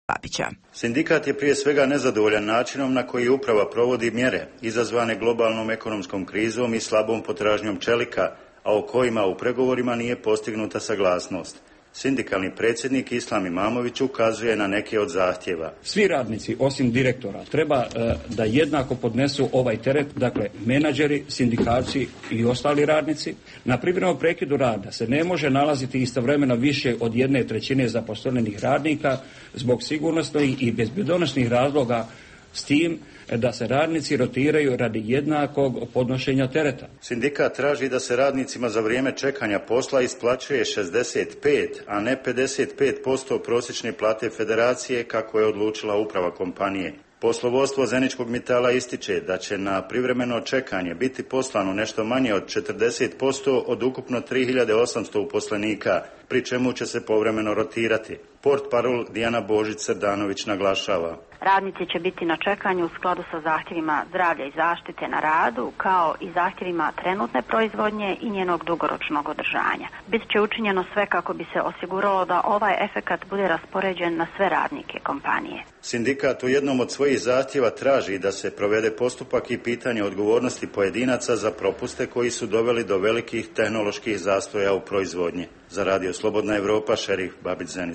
Babića. Sindikat je prije svega nezadovoljan načinom na koji uprava provodi mjere izazvane globalnom ekonomskom krizom i slabom potražnjom čelika, a o kojima u pregovorima nije postignuta saglasnost. Sindikalni predsjednik Islam Imamović ukazuje na neke od zahtjeva. Svi radnici, osim direktora, treba da jednako podnesu ovaj teret, dakle menadžeri, sindikalci i ostali radnici. Na privremenom prekidu rada se ne može nalaziti istovremeno više od 1/3 zaposlenih radnika zbog sigurnosnih i bezbjednosnih razloga, s tim da se radnici rotiraju radi jednakog podnošenja tereta. Sindikat traži da se radnicima za vrijeme čekanja posla isplaćuje 65, a ne 55% prosječne plate federacije, kako je odlučila uprava kompanije. Poslovodstvo Zeničkog Mitala ističe da će na privremeno čekanje biti poslano nešto manje od 40% od ukupno 3800 uposlenika, pri čemu će se povremeno rotirati. Portparol Dijana Božić-Srdanović naglašava. Radnici će biti na čekanju u skladu sa zahtjevima zdravlja i zaštite na radu, kao i zahtjevima trenutne proizvodnje i njenog dugoročnog održanja. Bit će učinjeno sve kako bi se osiguralo da ovaj efekat bude raspoređen na sve radnike kompanije. Sindikat u jednom od svojih zahtjeva traži da se provede postupak i pitanje odgovornosti pojedinaca za propuste koji su doveli do velikih tehnoloških zastoja u proizvodnji. Za Radio Slobodna Europa, Šerif Babić Zenica.